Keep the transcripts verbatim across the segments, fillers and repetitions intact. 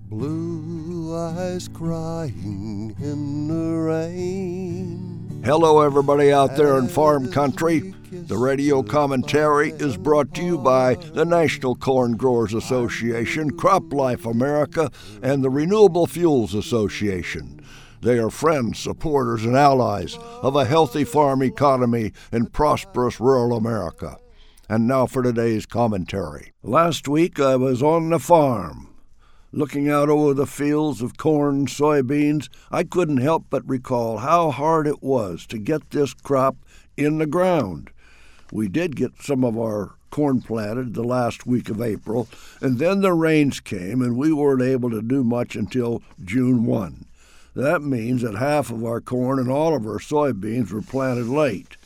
Blue eyes crying in the rain. Hello, everybody out there in farm country. The radio commentary is brought to you by the National Corn Growers Association, CropLife America, and the Renewable Fuels Association. They are friends, supporters, and allies of a healthy farm economy in prosperous rural America. And now for today's commentary. Last week I was on the farm. Looking out over the fields of corn and soybeans, I couldn't help but recall how hard it was to get this crop in the ground. We did get some of our corn planted the last week of April, and then the rains came and we weren't able to do much until June first. That means that half of our corn and all of our soybeans were planted late.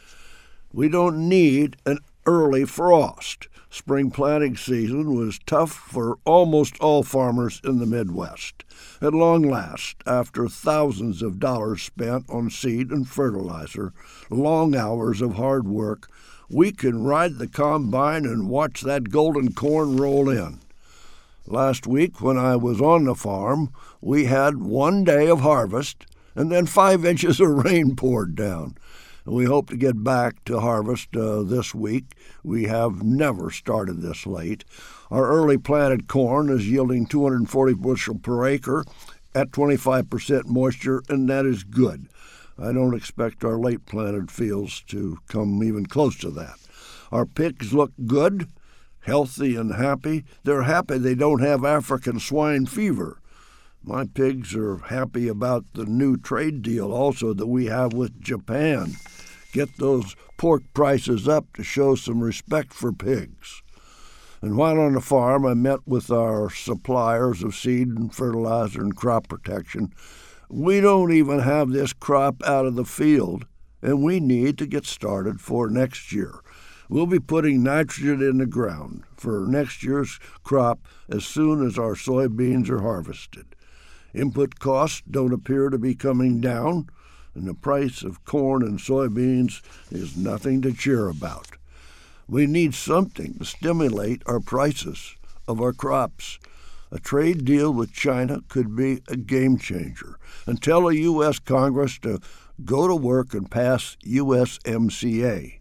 We don't need an early frost. Spring planting season was tough for almost all farmers in the Midwest. At long last, after thousands of dollars spent on seed and fertilizer, long hours of hard work, we can ride the combine and watch that golden corn roll in. Last week, when I was on the farm, we had one day of harvest, and then five inches of rain poured down. We hope to get back to harvest uh, this week. We have never started this late. Our early planted corn is yielding two hundred forty bushel per acre at twenty-five percent moisture, and that is good. I don't expect our late planted fields to come even close to that. Our pigs look good, healthy and happy. They're happy they don't have African swine fever. My pigs are happy about the new trade deal also that we have with Japan. Get those pork prices up to show some respect for pigs. And while on the farm, I met with our suppliers of seed and fertilizer and crop protection. We don't even have this crop out of the field, and we need to get started for next year. We'll be putting nitrogen in the ground for next year's crop as soon as our soybeans are harvested. Input costs don't appear to be coming down, and the price of corn and soybeans is nothing to cheer about. We need something to stimulate our prices of our crops. A trade deal with China could be a game changer. And tell the U S Congress to go to work and pass U S M C A.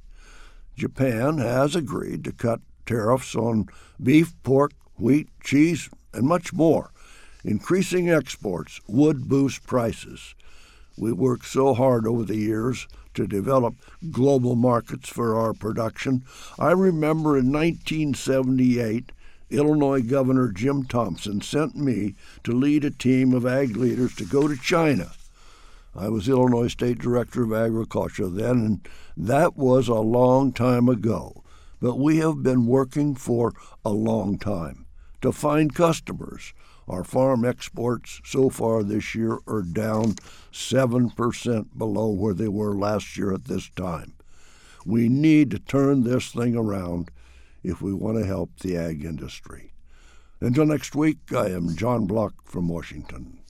Japan has agreed to cut tariffs on beef, pork, wheat, cheese, and much more. Increasing exports would boost prices. We worked so hard over the years to develop global markets for our production. I remember in nineteen seventy-eight, Illinois Governor Jim Thompson sent me to lead a team of ag leaders to go to China. I was Illinois State Director of Agriculture then, and that was a long time ago. But we have been working for a long time to find customers. Our farm exports so far this year are down seven percent below where they were last year at this time. We need to turn this thing around if we want to help the ag industry. Until next week, I am John Block from Washington.